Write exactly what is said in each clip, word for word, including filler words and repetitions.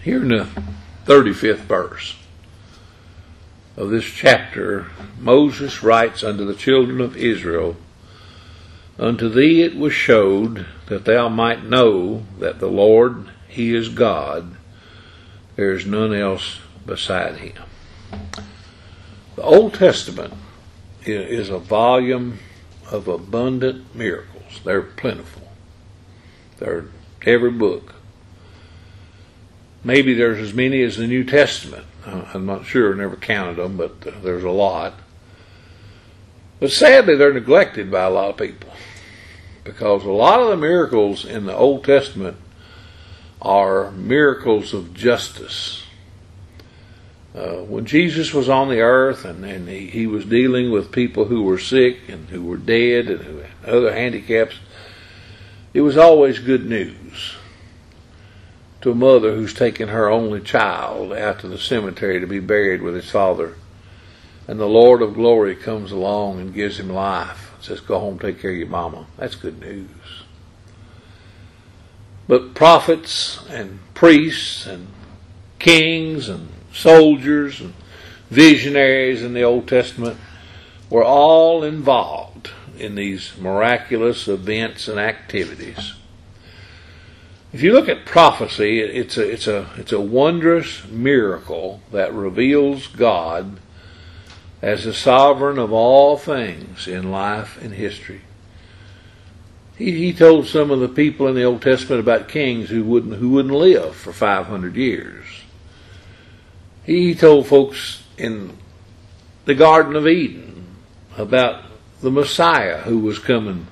Here in the thirty-fifth verse of this chapter, Moses writes unto the children of Israel, Unto thee it was showed that thou might know that the Lord, He is God. There is none else beside Him. The Old Testament is a volume of abundant miracles. They're plentiful. They're every book. Maybe there's as many as the New Testament. I'm not sure, never counted them, but there's a lot. But sadly, they're neglected by a lot of people, because a lot of the miracles in the Old Testament are miracles of justice. Uh, when Jesus was on the earth and, and he, he was dealing with people who were sick and who were dead and who had other handicaps, it was always good news to a mother who's taken her only child out to the cemetery to be buried with his father. And the Lord of glory comes along and gives him life and says, go home, take care of your mama. That's good news. But prophets and priests and kings and soldiers and visionaries in the Old Testament were all involved in these miraculous events and activities. If you look at prophecy, it's a, it's a, it's a wondrous miracle that reveals God as the sovereign of all things in life and history. He, he told some of the people in the Old Testament about kings who wouldn't, who wouldn't live for five hundred years. He told folks in the Garden of Eden about the Messiah who was coming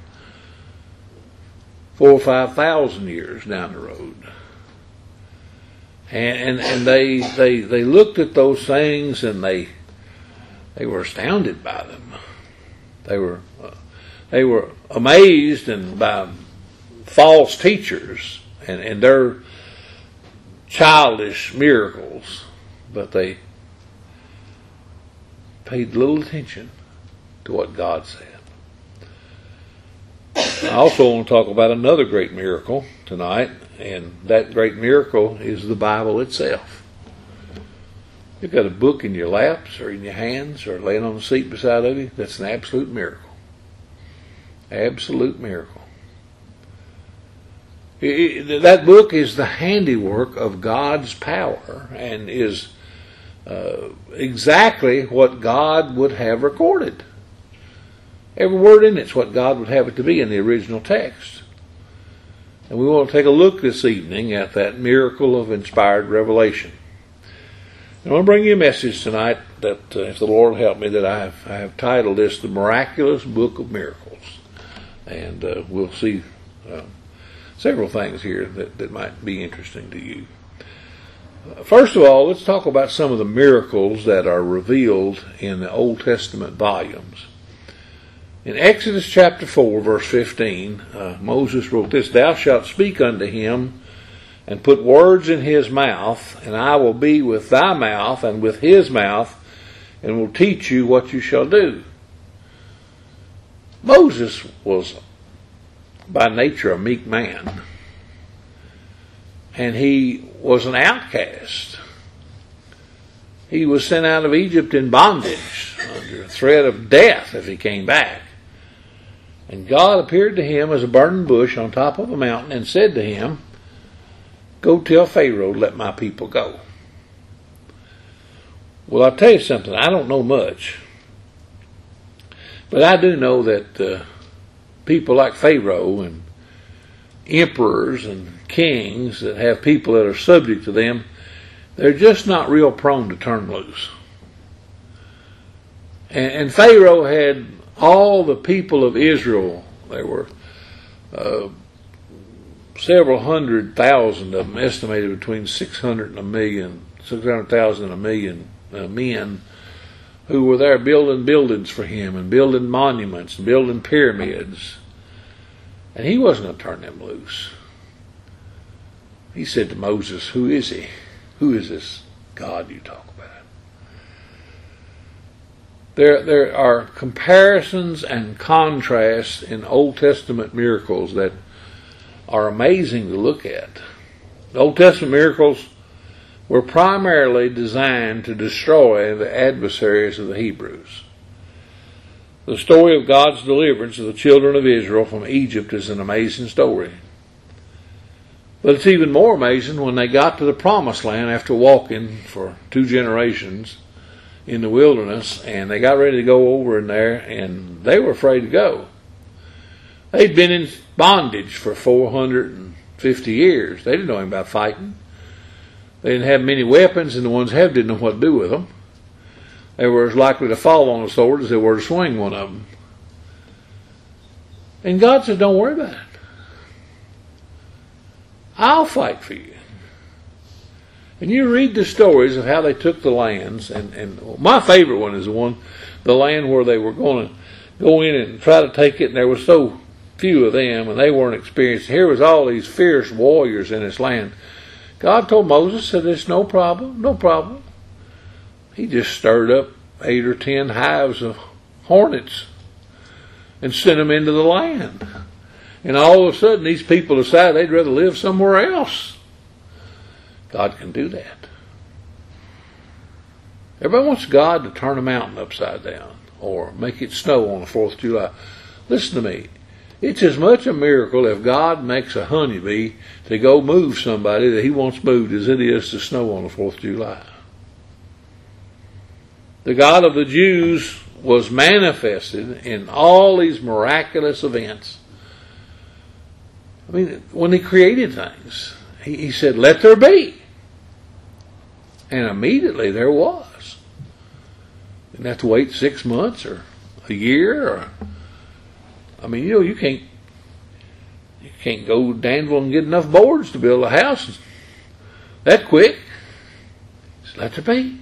four or five thousand years down the road. And, and, and they, they, they looked at those things and they, they were astounded by them. They were, uh, they were amazed and by false teachers and, and their childish miracles, but they paid little attention to what God said. I also want to talk about another great miracle tonight, and that great miracle is the Bible itself. You've got a book in your laps or in your hands or laying on the seat beside of you, that's an absolute miracle. Absolute miracle. It, it, that book is the handiwork of God's power and is uh, exactly what God would have recorded. Every word in it is what God would have it to be in the original text. And we want to take a look this evening at that miracle of inspired revelation. And I want to bring you a message tonight that, uh, if the Lord will help me, that I have, I have titled this, The Miraculous Book of Miracles. And uh, we'll see uh, several things here that, that might be interesting to you. Uh, first of all, let's talk about some of the miracles that are revealed in the Old Testament volumes. In Exodus chapter four, verse fifteen, uh, Moses wrote this, Thou shalt speak unto him, and put words in his mouth, and I will be with thy mouth and with his mouth, and will teach you what you shall do. Moses was by nature a meek man, and he was an outcast. He was sent out of Egypt in bondage, under threat of death if he came back. And God appeared to him as a burning bush on top of a mountain and said to him, Go tell Pharaoh, let my people go. Well, I'll tell you something, I don't know much. But I do know that uh, people like Pharaoh and emperors and kings that have people that are subject to them, they're just not real prone to turn loose. And, and Pharaoh had all the people of Israel. There were uh, several hundred thousand of them, estimated between six hundred and a million, six hundred thousand and a million uh, men who were there building buildings for him and building monuments and building pyramids. And he wasn't going to turn them loose. He said to Moses, Who is he? Who is this God you talk about? There, there are comparisons and contrasts in Old Testament miracles that are amazing to look at. The Old Testament miracles were primarily designed to destroy the adversaries of the Hebrews. The story of God's deliverance of the children of Israel from Egypt is an amazing story. But it's even more amazing when they got to the promised land after walking for two generations in the wilderness, and they got ready to go over in there, and they were afraid to go. They'd been in bondage for four hundred fifty years. They didn't know anything about fighting. They didn't have many weapons, and the ones who had didn't know what to do with them. They were as likely to fall on a sword as they were to swing one of them. And God said, don't worry about it. I'll fight for you. And you read the stories of how they took the lands, and, and my favorite one is the one, the land where they were going to go in and try to take it, and there were so few of them, and they weren't experienced. Here was all these fierce warriors in this land. God told Moses, said, it's no problem, no problem. He just stirred up eight or ten hives of hornets and sent them into the land. And all of a sudden, these people decided they'd rather live somewhere else. God can do that. Everybody wants God to turn a mountain upside down or make it snow on the fourth of July. Listen to me. It's as much a miracle if God makes a honeybee to go move somebody that he wants moved as it is to snow on the fourth of July. The God of the Jews was manifested in all these miraculous events. I mean, when he created things, he, he said, let there be. And immediately there was. You didn't have to wait six months or a year. Or, I mean, you know, you can't, you can't go to Danville and get enough boards to build a house that quick. Just let there be.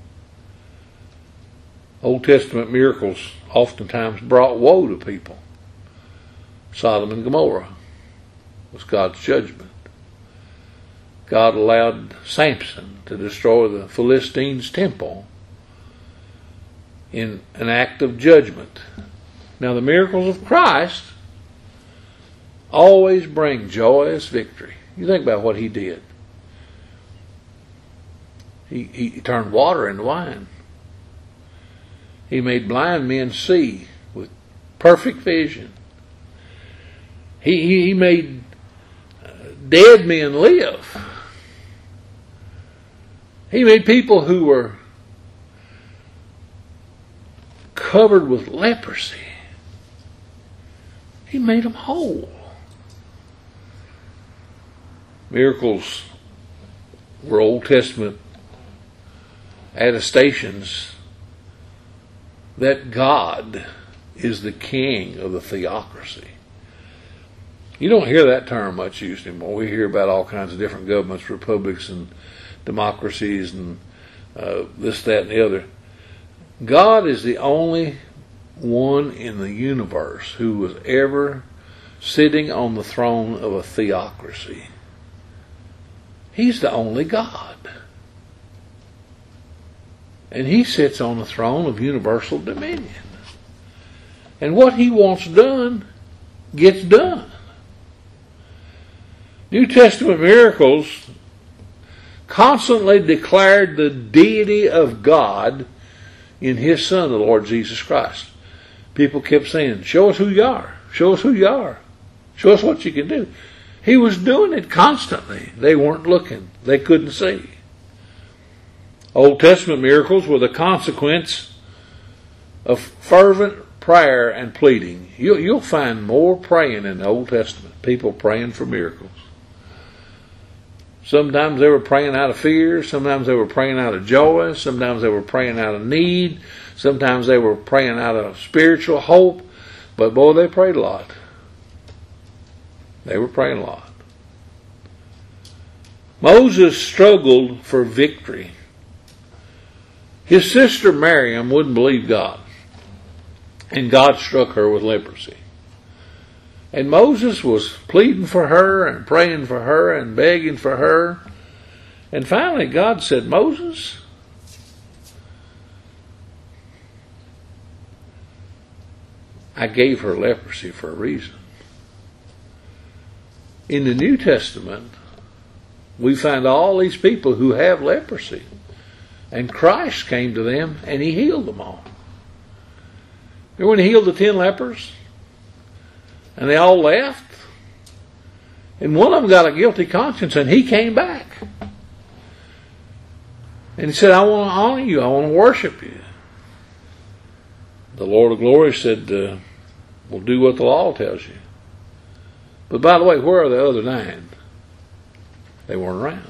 Old Testament miracles oftentimes brought woe to people. Sodom and Gomorrah was God's judgment. God allowed Samson to destroy the Philistines' temple in an act of judgment. Now, the miracles of Christ always bring joyous victory. You think about what he did. He, he turned water into wine. He made blind men see with perfect vision. He, he, he made dead men live. He made people who were covered with leprosy. He made them whole. Miracles were Old Testament attestations that God is the king of the theocracy. You don't hear that term much used anymore. We hear about all kinds of different governments, republics and democracies and uh, this, that, and the other. God is the only one in the universe who was ever sitting on the throne of a theocracy. He's the only God. And he sits on the throne of universal dominion. And what he wants done gets done. New Testament miracles constantly declared the deity of God in his Son, the Lord Jesus Christ. People kept saying, show us who you are. Show us who you are. Show us what you can do. He was doing it constantly. They weren't looking. They couldn't see. Old Testament miracles were the consequence of fervent prayer and pleading. You, you'll find more praying in the Old Testament. People praying for miracles. Sometimes they were praying out of fear. Sometimes they were praying out of joy. Sometimes they were praying out of need. Sometimes they were praying out of spiritual hope. But boy, they prayed a lot. They were praying a lot. Moses struggled for victory. His sister Miriam wouldn't believe God. And God struck her with leprosy. And Moses was pleading for her and praying for her and begging for her. And finally God said, Moses, I gave her leprosy for a reason. In the New Testament, we find all these people who have leprosy. And Christ came to them and he healed them all. Remember when he healed the ten lepers? And they all left? And one of them got a guilty conscience and he came back. And he said, I want to honor you. I want to worship you. The Lord of glory said, uh, well, do what the law tells you. But by the way, where are the other nine? They weren't around.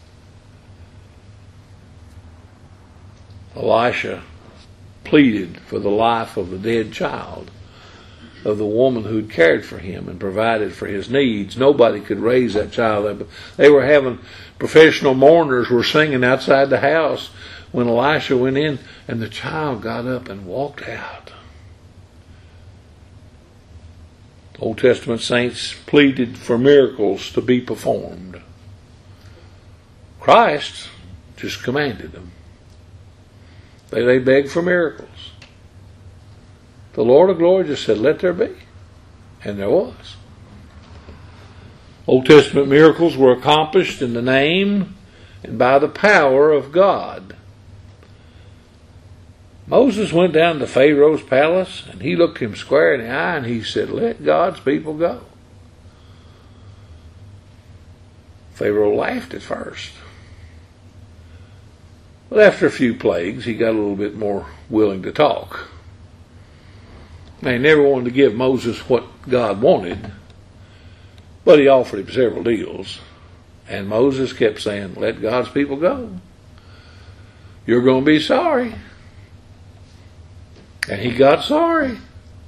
Elisha pleaded for the life of the dead child, of the woman who'd cared for him and provided for his needs. Nobody could raise that child. They were having, professional mourners were singing outside the house when Elisha went in, and the child got up and walked out. Old Testament saints pleaded for miracles to be performed. Christ just commanded them. They, they begged for miracles. The Lord of glory just said, let there be. And there was. Old Testament miracles were accomplished in the name and by the power of God. Moses went down to Pharaoh's palace and he looked him square in the eye and he said, let God's people go. Pharaoh laughed at first. But after a few plagues, he got a little bit more willing to talk. They never wanted to give Moses what God wanted, but he offered him several deals. And Moses kept saying, let God's people go. You're going to be sorry. And he got sorry.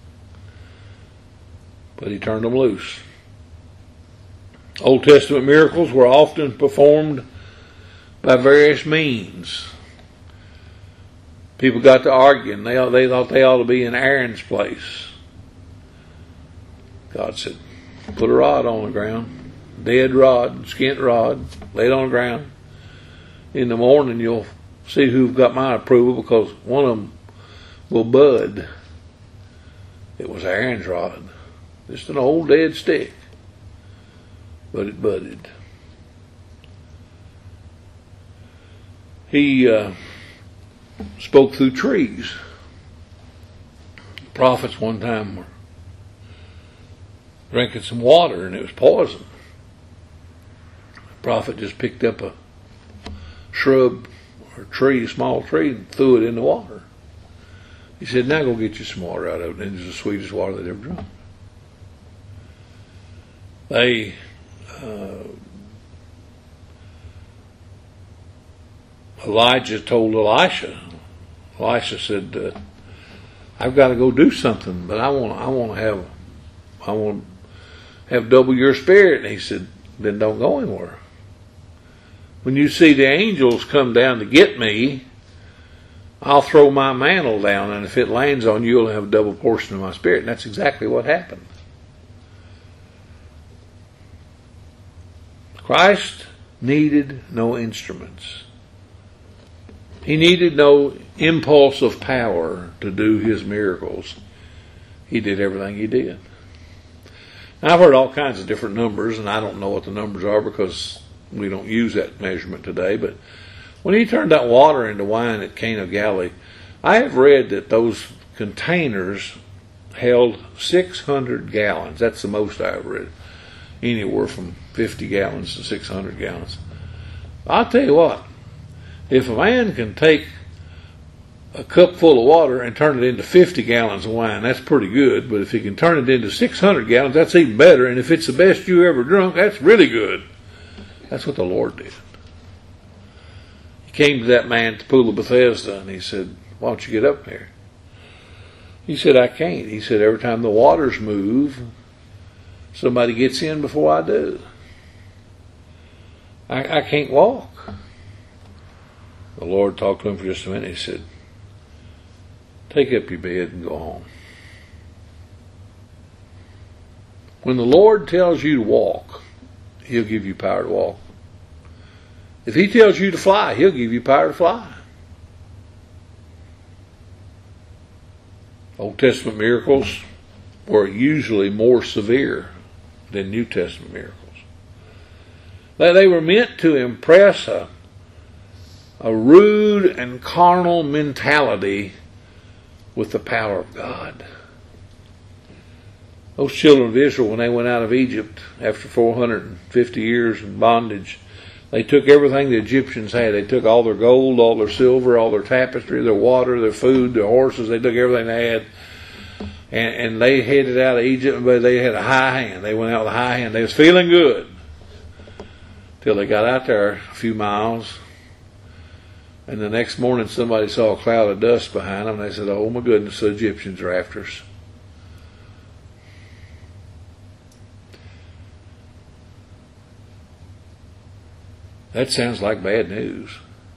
But he turned them loose. Old Testament miracles were often performed by various means. People got to arguing. They, they thought they ought to be in Aaron's place. God said, put a rod on the ground. Dead rod, skint rod. Lay it on the ground. In the morning you'll see who've got my approval, because one of them will bud. It was Aaron's rod. Just an old dead stick. But it budded. He uh, spoke through trees. The prophets one time were drinking some water and it was poison. The prophet just picked up a shrub or tree, a small tree, and threw it in the water. He said, now go get you some water out of it. And it was the sweetest water they'd ever drunk. They uh, Elijah told Elisha. Elisha said, uh, "I've got to go do something, but I want, I want to have, I want to have double your spirit." And he said, "Then don't go anywhere. When you see the angels come down to get me, I'll throw my mantle down, and if it lands on you, you'll have a double portion of my spirit." And that's exactly what happened. Christ needed no instruments. He needed no impulse of power to do his miracles. He did everything he did. Now, I've heard all kinds of different numbers, and I don't know what the numbers are because we don't use that measurement today. But when he turned that water into wine at Cana of Galilee, I have read that those containers held six hundred gallons. That's the most I've read. Anywhere from fifty gallons to six hundred gallons. I'll tell you what, if a man can take a cup full of water and turn it into fifty gallons of wine, that's pretty good. But if he can turn it into six hundred gallons, that's even better. And if it's the best you ever drunk, that's really good. That's what the Lord did. He came to that man at the pool of Bethesda and he said, "Why don't you get up there?" He said, "I can't." He said, "Every time the waters move, somebody gets in before I do. I, I can't walk." The Lord talked to him for just a minute. He said, "Take up your bed and go home." When the Lord tells you to walk, he'll give you power to walk. If he tells you to fly, he'll give you power to fly. Old Testament miracles were usually more severe than New Testament miracles. They, they were meant to impress a, a rude and carnal mentality with the power of God. Those children of Israel, when they went out of Egypt after four hundred fifty years in bondage, they took everything the Egyptians had. They took all their gold, all their silver, all their tapestry, their water, their food, their horses. They took everything they had. And, and they headed out of Egypt, but they had a high hand. They went out with a high hand. They was feeling good. Till they got out there a few miles. And the next morning somebody saw a cloud of dust behind them. And they said, oh my goodness, the Egyptians are after us. That sounds like bad news.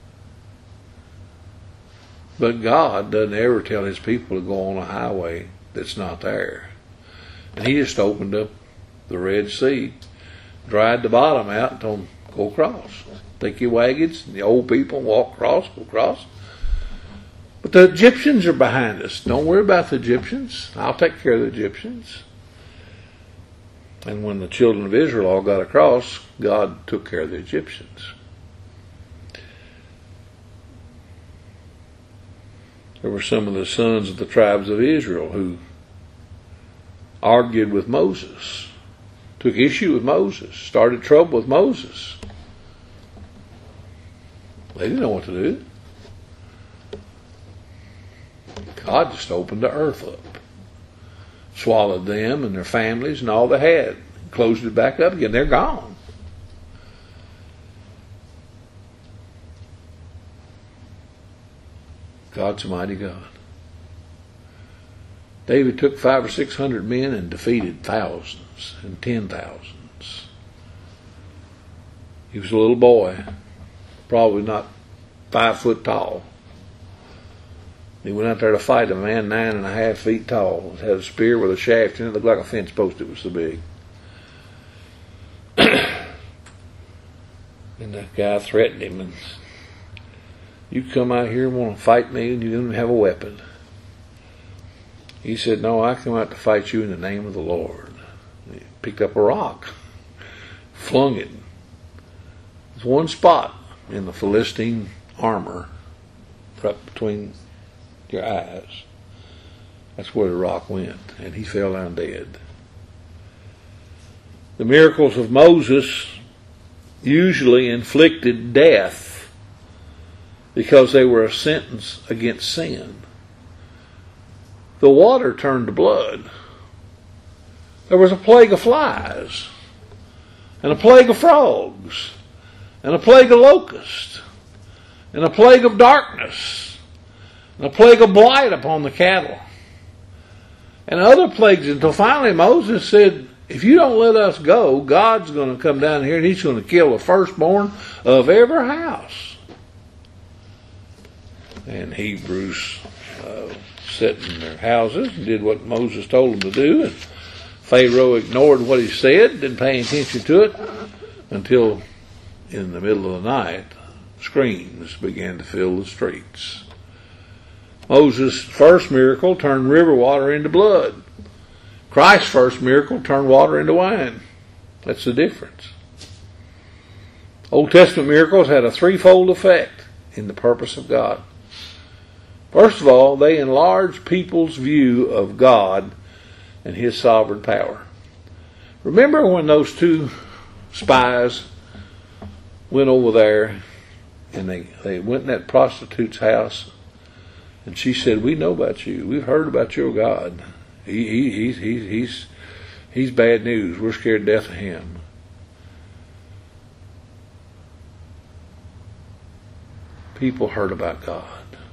But God doesn't ever tell his people to go on a highway that's not there. And he just opened up the Red Sea, dried the bottom out, and told them, go across. Take your wagons, and the old people walk across, go across. But the Egyptians are behind us. Don't worry about the Egyptians. I'll take care of the Egyptians. And when the children of Israel all got across, God took care of the Egyptians. There were some of the sons of the tribes of Israel who argued with Moses, took issue with Moses, started trouble with Moses. They didn't know what to do. God just opened the earth up. Swallowed them and their families and all they had. Closed it back up again. They're gone. God's a mighty God. David took five or six hundred men and defeated thousands and ten thousands. He was a little boy, probably not five foot tall. He went out there to fight a man nine and a half feet tall. Had a spear with a shaft in it. Looked like a fence post. It was so big. And that guy threatened him. And you come out here and want to fight me and you don't have a weapon. He said, no, I come out to fight you in the name of the Lord. And he picked up a rock. Flung it. There's one spot in the Philistine armor right between your eyes. That's where the rock went, and he fell down dead. The miracles of Moses usually inflicted death because they were a sentence against sin. The water turned to blood. There was a plague of flies, and a plague of frogs, and a plague of locusts, and a plague of darkness, and a plague of blight upon the cattle, and other plagues, until finally Moses said, if you don't let us go, God's going to come down here and he's going to kill the firstborn of every house. And Hebrews uh, sat in their houses and did what Moses told them to do, and Pharaoh ignored what he said, didn't pay attention to it, until in the middle of the night screams began to fill the streets. Moses' first miracle turned river water into blood. Christ's first miracle turned water into wine. That's the difference. Old Testament miracles had a threefold effect in the purpose of God. First of all, they enlarged people's view of God and his sovereign power. Remember when those two spies went over there and they, they went in that prostitute's house, and she said, we know about you. We've heard about your God. He, he, he's, he's, he's, he's bad news. We're scared to death of him. People heard about God.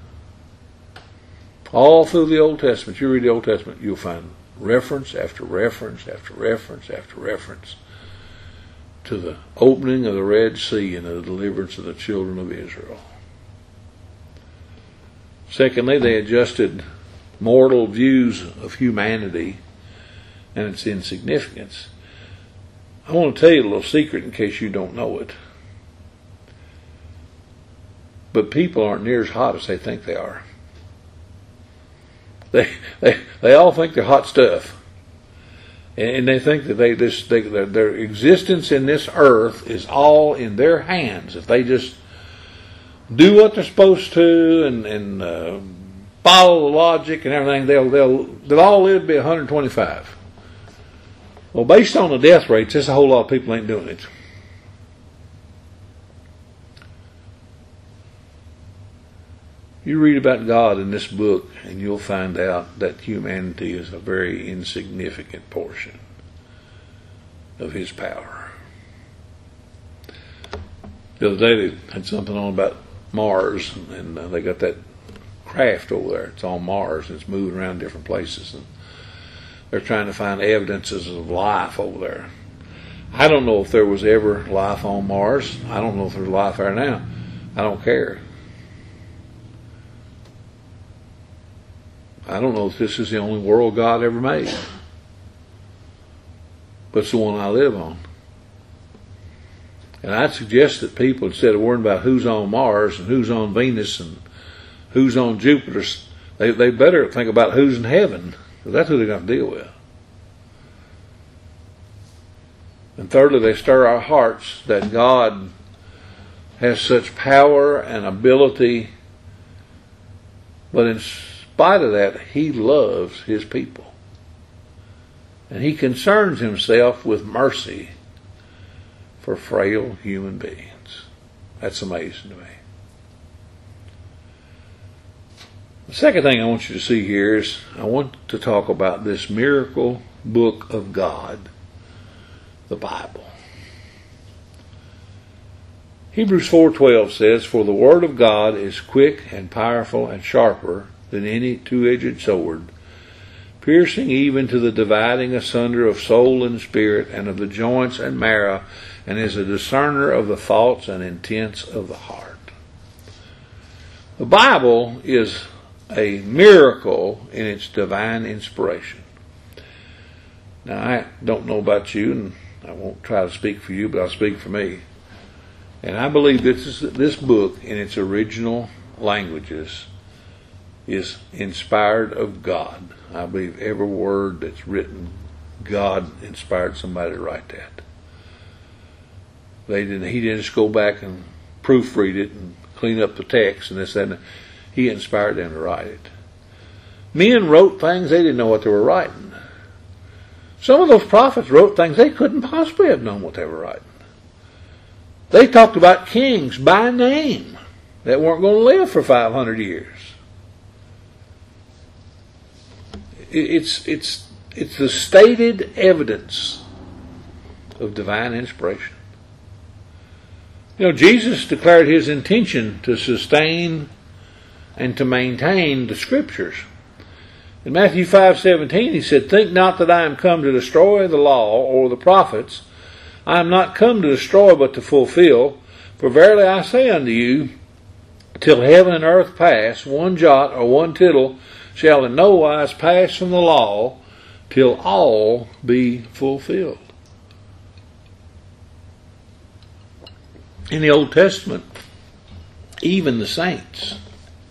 All through the Old Testament, you read the Old Testament, you'll find reference after reference after reference after reference to the opening of the Red Sea and the deliverance of the children of Israel. Secondly, they adjusted mortal views of humanity and its insignificance. I want to tell you a little secret in case you don't know it. But people aren't near as hot as they think they are. They, they, they all think they're hot stuff. And they think that they just they, their, their existence in this earth is all in their hands. If they just do what they're supposed to and, and uh, follow the logic and everything, they'll they'll they'll all live to be one hundred twenty-five. Well, based on the death rates, there's a whole lot of people ain't doing it. You read about God in this book, and you'll find out that humanity is a very insignificant portion of His power. The other day they had something on about Mars, and uh, they got that craft over there. It's on Mars, and it's moving around different places, and they're trying to find evidences of life over there. I don't know if there was ever life on Mars. I don't know if there's life there now. I don't care. I don't know if this is the only world God ever made, but it's the one I live on. And I'd suggest that people, instead of worrying about who's on Mars and who's on Venus and who's on Jupiter, they, they better think about who's in heaven, because that's who they're going to deal with. And thirdly, they stir our hearts that God has such power and ability, but in spite of that, He loves His people. And He concerns Himself with mercy for frail human beings. That's amazing to me. The second thing I want you to see here is I want to talk about this miracle book of God, the Bible. Hebrews four twelve says, "For the word of God is quick and powerful and sharper than any two-edged sword, piercing even to the dividing asunder of soul and spirit, and of the joints and marrow, and is a discerner of the thoughts and intents of the heart." The Bible is a miracle in its divine inspiration. Now, I don't know about you, and I won't try to speak for you, but I'll speak for me. And I believe this is, this book, in its original languages, is inspired of God. I believe every word that's written, God inspired somebody to write that. They didn't. He didn't just go back and proofread it and clean up the text and this and that. He inspired them to write it. Men wrote things they didn't know what they were writing. Some of those prophets wrote things they couldn't possibly have known what they were writing. They talked about kings by name that weren't going to live for five hundred years. It's, it's, it's the stated evidence of divine inspiration. You know, Jesus declared His intention to sustain and to maintain the Scriptures. In Matthew five seventeen, He said, "Think not that I am come to destroy the law or the prophets. I am not come to destroy, but to fulfill. For verily I say unto you, till heaven and earth pass, one jot or one tittle shall in no wise pass from the law, till all be fulfilled." In the Old Testament, even the saints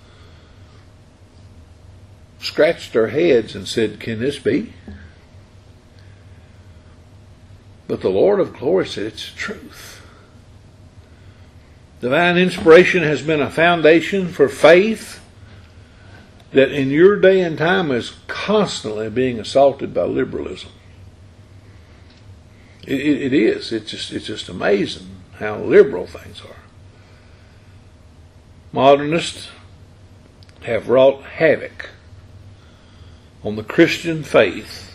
scratched their heads and said, "Can this be?" But the Lord of glory said, "It's truth." Divine inspiration has been a foundation for faith that in your day and time is constantly being assaulted by liberalism. It, it, it is. It's just, it's just amazing how liberal things are. Modernists have wrought havoc on the Christian faith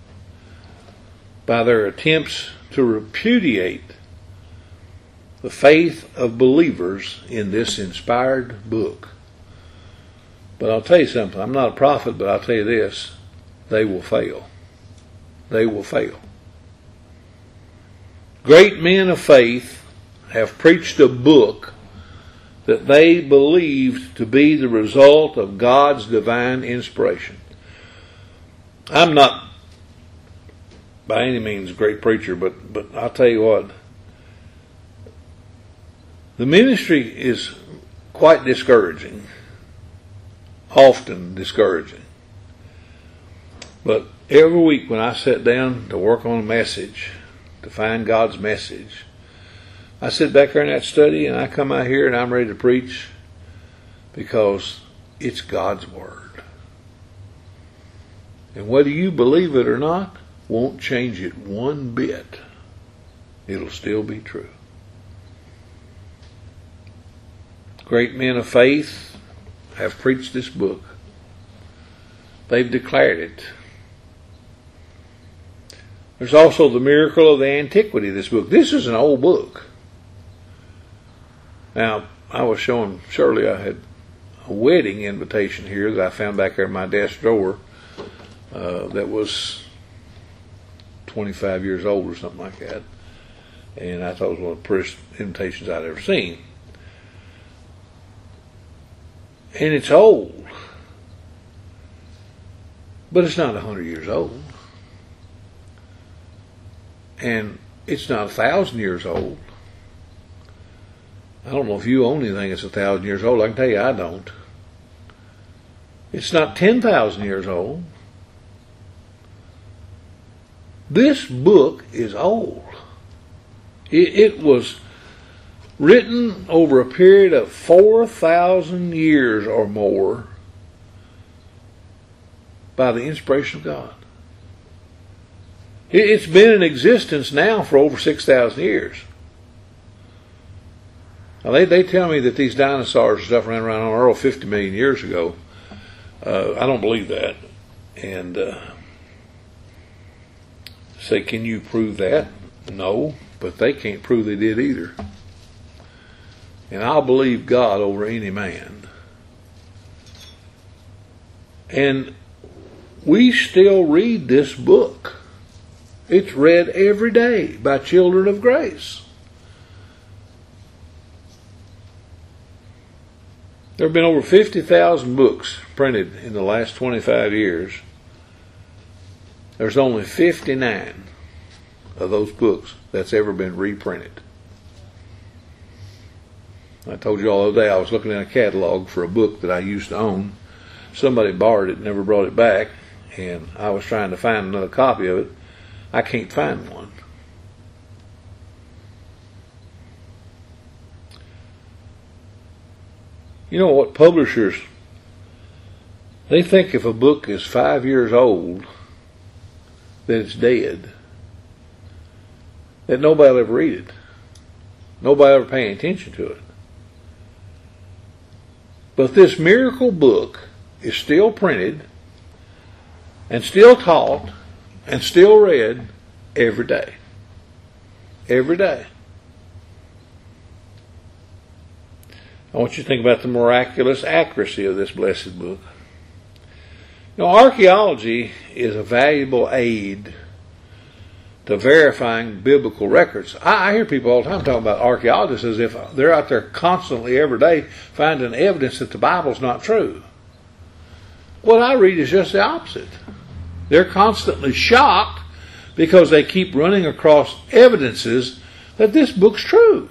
by their attempts to repudiate the faith of believers in this inspired book. But I'll tell you something. I'm not a prophet, but I'll tell you this. They will fail. They will fail. Great men of faith have preached a book that they believed to be the result of God's divine inspiration. I'm not by any means a great preacher, but, but I'll tell you what. The ministry is quite discouraging. Often discouraging. But every week when I sat down to work on a message, to find God's message, I sit back there in that study and I come out here and I'm ready to preach because it's God's Word. And whether you believe it or not won't change it one bit. It'll still be true. Great men of faith have preached this book. They've declared it. There's also the miracle of the antiquity of this book. This is an old book. Now, I was showing Shirley I had a wedding invitation here that I found back there in my desk drawer uh, that was twenty-five years old or something like that. And I thought it was one of the prettiest invitations I'd ever seen. And it's old. But it's not a hundred years old. And it's not a thousand years old. I don't know if you own anything that's a thousand years old. I can tell you I don't. It's not ten thousand years old. This book is old. It, it was written over a period of four thousand years or more by the inspiration of God. It, it's been in existence now for over six thousand years. Now they, they tell me that these dinosaurs and stuff ran around on Earth fifty million years ago. Uh, I don't believe that. And uh, say, can you prove that? No. But they can't prove they did either. And I'll believe God over any man. And we still read this book. It's read every day by children of grace. There have been over fifty thousand books printed in the last twenty-five years. There's only fifty-nine of those books that's ever been reprinted. I told you all the other day I was looking in a catalog for a book that I used to own. Somebody borrowed it and never brought it back, and I was trying to find another copy of it. I can't find one. You know what, publishers, they think if a book is five years old, that it's dead. That nobody will ever read it. Nobody will ever pay attention to it. But this miracle book is still printed and still taught and still read every day. Every day. I want you to think about the miraculous accuracy of this blessed book. You know, archaeology is a valuable aid to verifying biblical records. I, I hear people all the time talking about archaeologists as if they're out there constantly every day finding evidence that the Bible's not true. What I read is just the opposite. They're constantly shocked because they keep running across evidences that this book's true.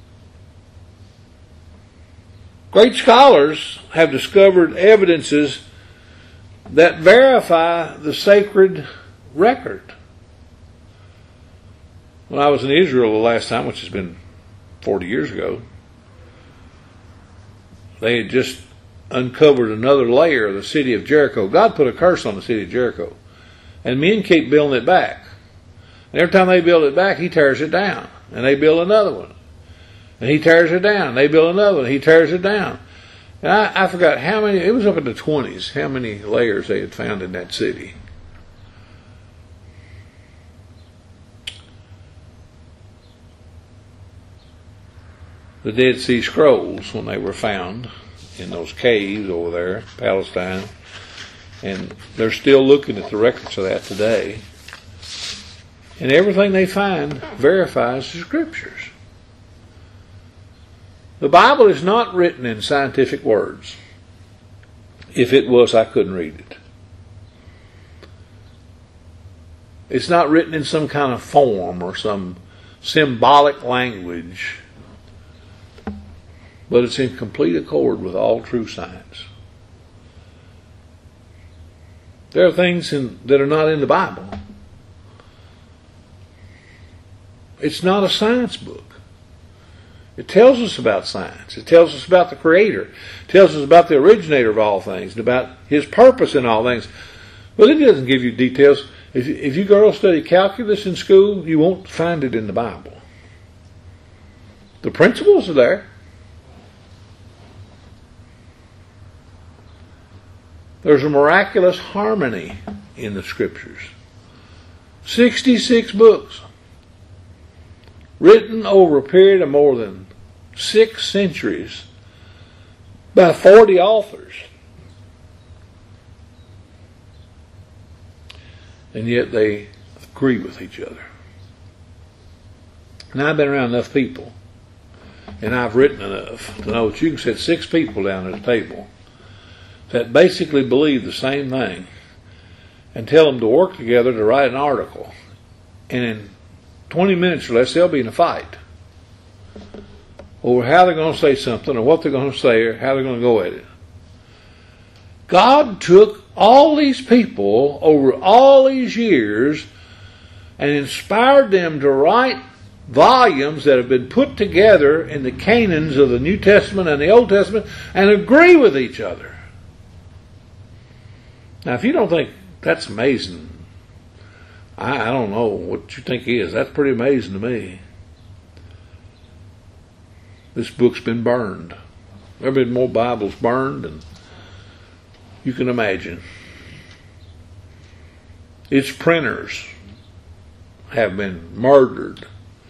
Great scholars have discovered evidences that verify the sacred record. When I was in Israel the last time, which has been forty years ago, they had just uncovered another layer of the city of Jericho. God put a curse on the city of Jericho. And men keep building it back. And every time they build it back, he tears it down. And they build another one. And he tears it down. They build another one. He tears it down. And I, I forgot how many, it was up in the twenties, how many layers they had found in that city. The Dead Sea Scrolls, when they were found in those caves over there, Palestine, and they're still looking at the records of that today. And everything they find verifies the Scriptures. The Bible is not written in scientific words. If it was, I couldn't read it. It's not written in some kind of form or some symbolic language, but it's in complete accord with all true science. There are things in, that are not in the Bible. It's not a science book. It tells us about science. It tells us about the Creator. It tells us about the originator of all things and about His purpose in all things. But it doesn't give you details. If, if you go to study calculus in school, you won't find it in the Bible. The principles are there. There's a miraculous harmony in the Scriptures. sixty-six books. Written over a period of more than six centuries by forty authors. And yet they agree with each other. And I've been around enough people, and I've written enough to know that you can set six people down at a table that basically believe the same thing and tell them to work together to write an article. And in twenty minutes or less, they'll be in a fight over how they're going to say something or what they're going to say or how they're going to go at it. God took all these people over all these years and inspired them to write volumes that have been put together in the canons of the New Testament and the Old Testament and agree with each other. Now, if you don't think that's amazing, I, I don't know what you think is. That's pretty amazing to me. This book's been burned. There have been more Bibles burned than you can imagine. Its printers have been murdered.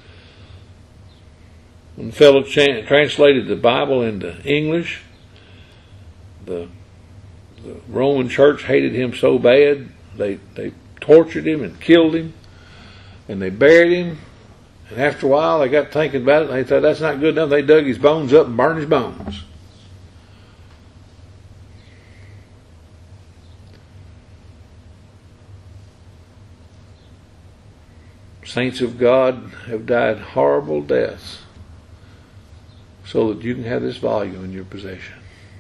When the fellow cha- translated the Bible into English, the The Roman church hated him so bad, they, they tortured him and killed him, and they buried him. And after a while, they got thinking about it, and they thought, that's not good enough. They dug his bones up and burned his bones. Saints of God have died horrible deaths so that you can have this volume in your possession.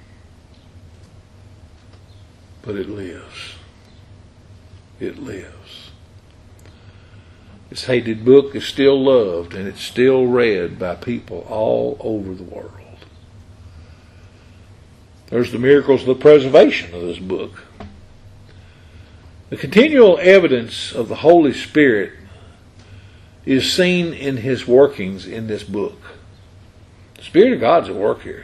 But it lives. It lives. This hated book is still loved and it's still read by people all over the world. There's the miracles of the preservation of this book. The continual evidence of the Holy Spirit is seen in His workings in this book. The Spirit of God's at work here.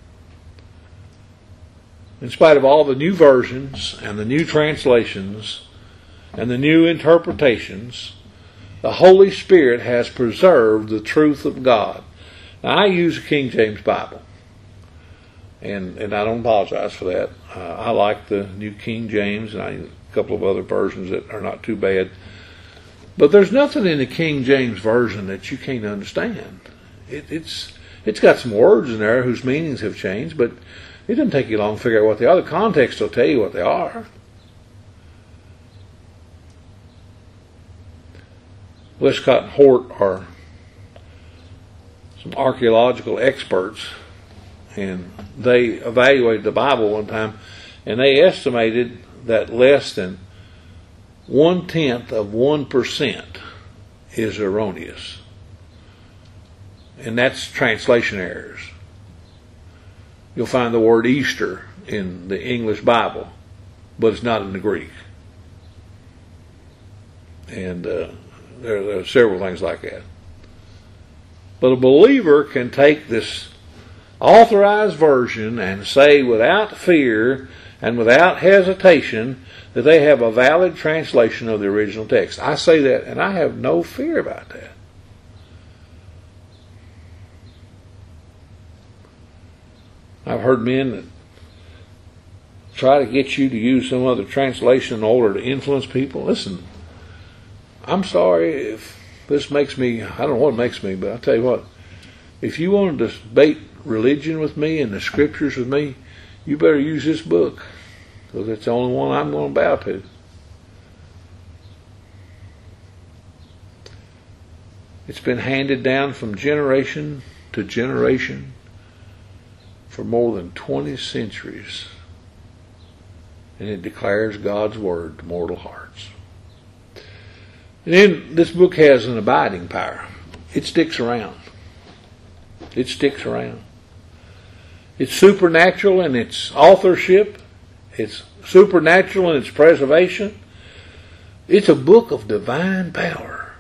In spite of all the new versions and the new translations and the new interpretations, the Holy Spirit has preserved the truth of God. Now, I use the King James Bible, and, and I don't apologize for that. Uh, I like the New King James, and I use a couple of other versions that are not too bad. But there's nothing in the King James Version that you can't understand. It, it's it's got some words in there whose meanings have changed, but it doesn't take you long to figure out what they are. The context will tell you what they are. Westcott and Hort are some archaeological experts, and they evaluated the Bible one time, and they estimated that less than one-tenth of one percent is erroneous. And that's translation errors. You'll find the word Easter in the English Bible, but it's not in the Greek. And uh, there, there are several things like that. But a believer can take this authorized version and say without fear and without hesitation that they have a valid translation of the original text. I say that, and I have no fear about that. I've heard men that try to get you to use some other translation in order to influence people. Listen, I'm sorry if this makes me, I don't know what it makes me, but I'll tell you what, if you want to debate religion with me and the scriptures with me, you better use this book, because it's the only one I'm going to bow to. It's been handed down from generation to generation for more than twenty centuries. and it declares God's word to mortal hearts. And then this book has an abiding power. It sticks around. It sticks around. It's supernatural in its authorship. It's supernatural in its preservation. It's a book of divine power.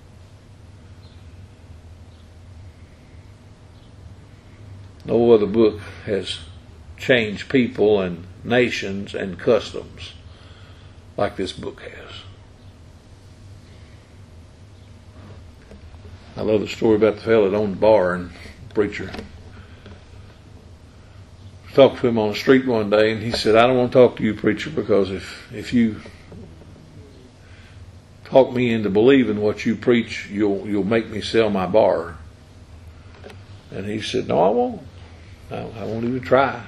No other book has changed people and nations and customs like this book has. I love the story about the fellow that owned a bar and preacher. I talked to him on the street one day, and he said, I don't want to talk to you, preacher, because if, if you talk me into believing what you preach, you'll you'll make me sell my bar. And he said, no, I won't. I, I won't even try.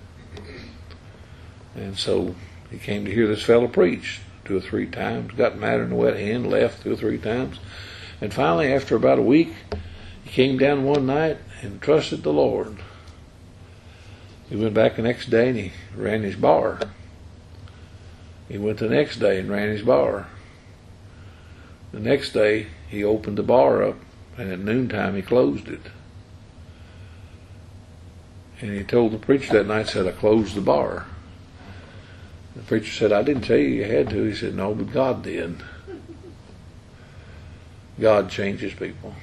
And so he came to hear this fellow preach two or three times, got mad in the wet hand, left two or three times. And finally, after about a week, he came down one night and trusted the Lord. He went back the next day and he ran his bar. He went the next day and ran his bar. The next day, he opened the bar up, and at noontime he closed it. And he told the preacher that night, said, I closed the bar. The preacher said, I didn't tell you you had to. He said, no, but God did. God changes people.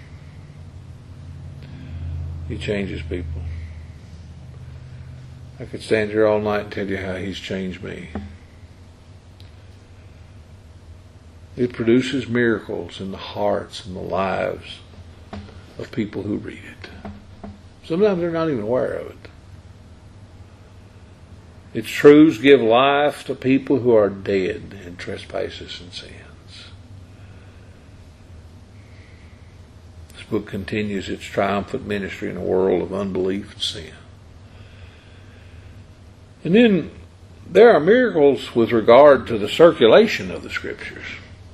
He changes people. I could stand here all night and tell you how He's changed me. It produces miracles in the hearts and the lives of people who read it. Sometimes they're not even aware of it. Its truths give life to people who are dead in trespasses and sins. This book continues its triumphant ministry in a world of unbelief and sin. And then there are miracles with regard to the circulation of the Scriptures.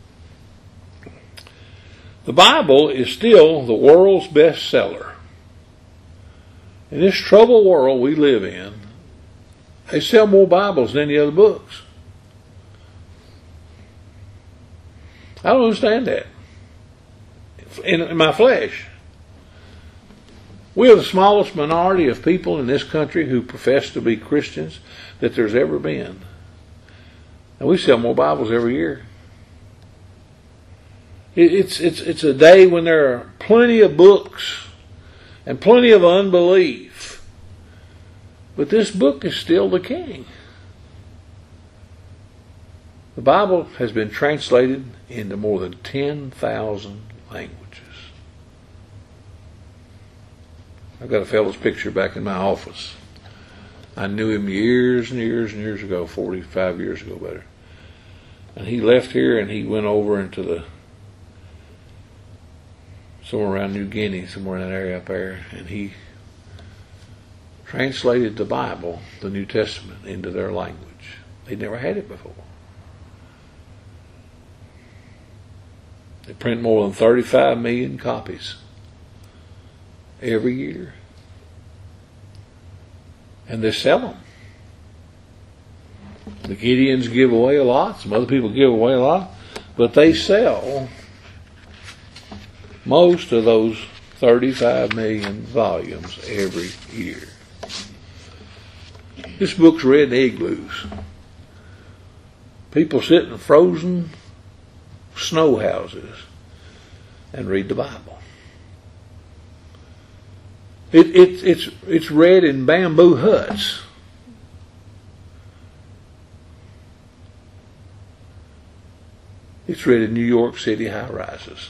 The Bible is still the world's bestseller. In this troubled world we live in, they sell more Bibles than any other books. I don't understand that. In, in my flesh, we are the smallest minority of people in this country who profess to be Christians that there's ever been. And we sell more Bibles every year. It, it's, it's, it's a day when there are plenty of books and plenty of unbelief. But this book is still the king. The Bible has been translated into more than ten thousand languages. I've got a fellow's picture back in my office. I knew him years and years and years ago, forty-five years ago better. And he left here and he went over into the, somewhere around New Guinea, somewhere in that area up there, and he translated the Bible, the New Testament, into their language. They'd never had it before. They print more than thirty-five million copies every year. And they sell them. The Gideons give away a lot. Some other people give away a lot. But they sell most of those thirty-five million volumes every year. This book's read in igloos. People sit in frozen snow houses and read the Bible. It, it, it's, it's read in bamboo huts. It's read in New York City high-rises.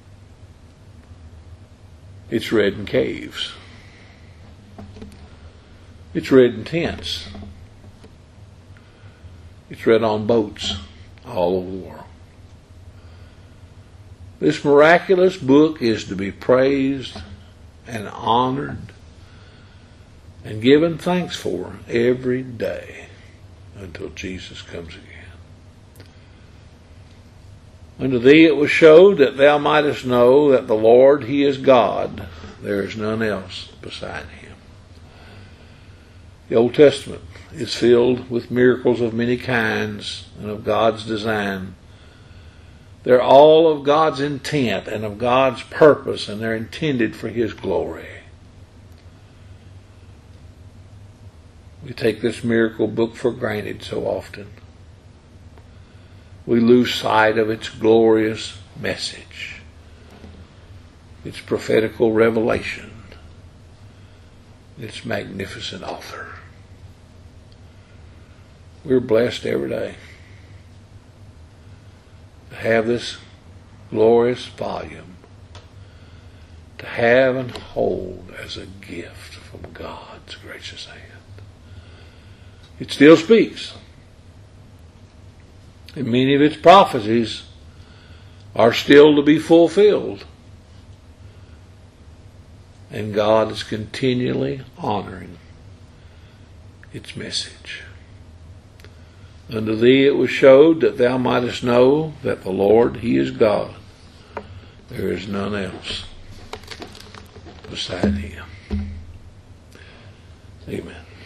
It's read in caves. It's read in tents. It's read on boats all over the world. This miraculous book is to be praised and honored and given thanks for every day until Jesus comes again. Unto thee it was showed that thou mightest know that the Lord, He is God. There is none else beside Him. The Old Testament is filled with miracles of many kinds and of God's design. They're all of God's intent and of God's purpose, and they're intended for His glory. We take this miracle book for granted so often. We lose sight of its glorious message, its prophetical revelation, its magnificent author. We're blessed every day to have this glorious volume, to have and hold as a gift from God's gracious hand. It still speaks, and many of its prophecies are still to be fulfilled, and God is continually honoring its message. Unto thee it was showed that thou mightest know that the Lord, He is God. There is none else beside Him. Amen.